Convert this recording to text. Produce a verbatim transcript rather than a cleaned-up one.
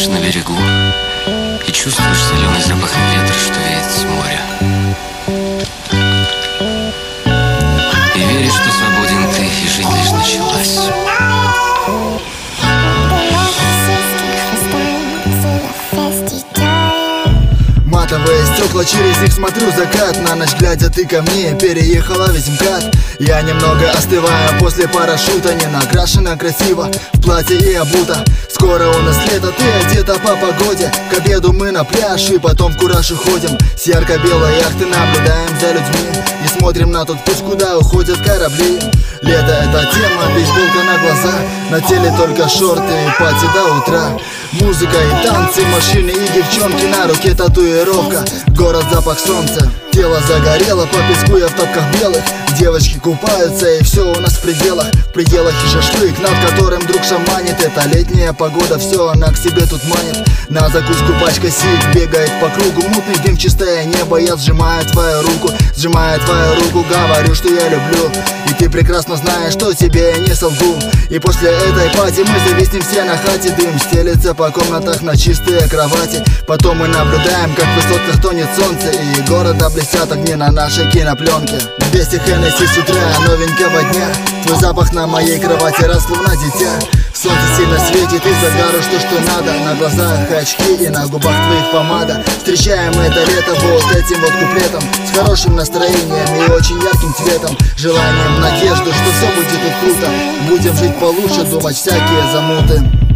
на берегу и чувствуешь соленый запах ветра, что веет с моря. И веришь, что свободен ты, и жизнь лишь началась. Матовые стекла, через них смотрю закат. На ночь глядя, ты ко мне переехала весь МКАД. Я немного остываю после парашюта, не накрашена красиво, в платье и обута. Скоро у нас лето, ты одета по погоде. К обеду мы на пляж и потом в Кураж уходим. С ярко-белой яхты наблюдаем за людьми и смотрим на тот путь, куда уходят корабли. Лето — это тема, бейсболка на глаза, на теле только шорты и пати до утра. Музыка и танцы, машины и девчонки, на руке татуировка, город, запах солнца. Тело загорело, по песку я в тапках белых. Девочки купаются, и все у нас в пределах. В пределах и шашлык, над которым друг шаманит. Это летняя погода, все она к себе тут манит. На закуску пачка сик бегает по кругу. Мутный дым, чистое небо, я сжимаю твою руку. Сжимаю твою руку, говорю, что я люблю. И ты прекрасно знаешь, что тебе я не солгу. И после этой пати мы зависнем все на хате. Дым стелется по комнатах на чистые кровати. Потом мы наблюдаем, как в высотках тонет солнце, и города блестят огни на нашей кинопленке. двести Хеннесси с утра новенького дня. Твой запах на моей кровати рас, словно дитя. Солнце сильно светит, и загару что что надо. На глазах очки и на губах твоих помада. Встречаем это лето вот этим вот куплетом, с хорошим настроением и очень ярким цветом. Желанием, надежду, что все будет тут круто. Будем жить получше, думать всякие замуты.